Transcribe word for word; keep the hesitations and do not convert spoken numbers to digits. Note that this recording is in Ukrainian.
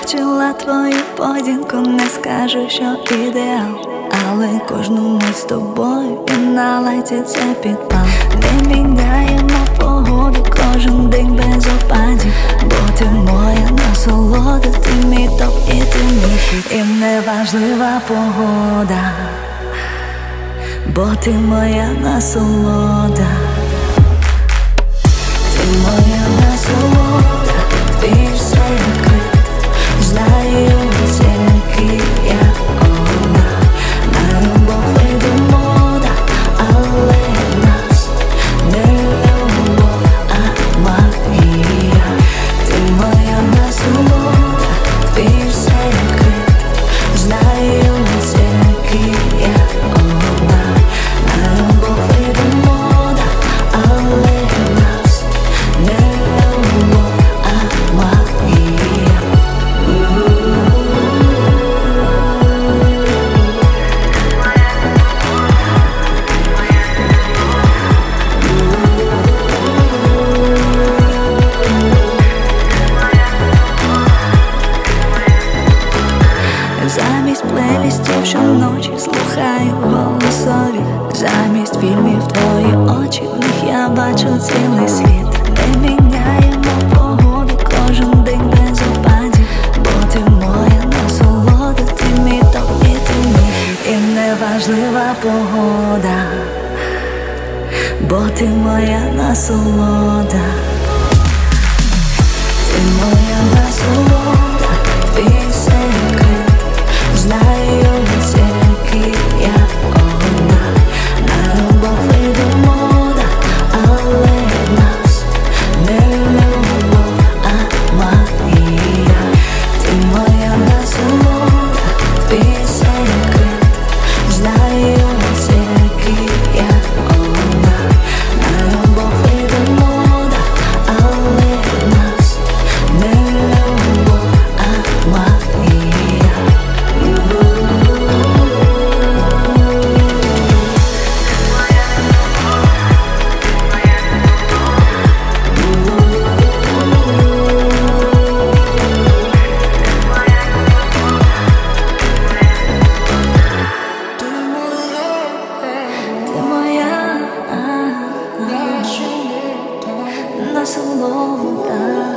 вивчила твою поведінку, не скажу, що ідеал, але кожну мить з тобою і на лайті це підпал. Не міняємо погоду кожен день без опадів, бо ти моя насолода, ти мій топ і ти мій хіт. І неважлива погода, бо ти моя насолода. Ти моя насолода, твій секрет, знаю тільки я одна. На любов вийде мода, але нас не любов, а магія. Ти моя насолода, твій секрет, знаю тільки я одна. На любов вийде мода, але нас не любов, а магія. Замість плейлістів щоночі слухаю голосові, замість фільмів твої очі, в них я бачу цілий світ. Не міняємо погоду кожен день без опадів, бо ти моя насолода, ти мій топ і ти мій хіт. І неважлива погода, бо ти моя насолода. Ти моя насолода, твій секрет, знаю тільки я одна. На любов вийде мода, але нас не любов, а магія. Ти моя насолода, твій секрет, знаю тільки я одна. На любов вийде мода, але нас не любов, а магія. Ти моя насолода.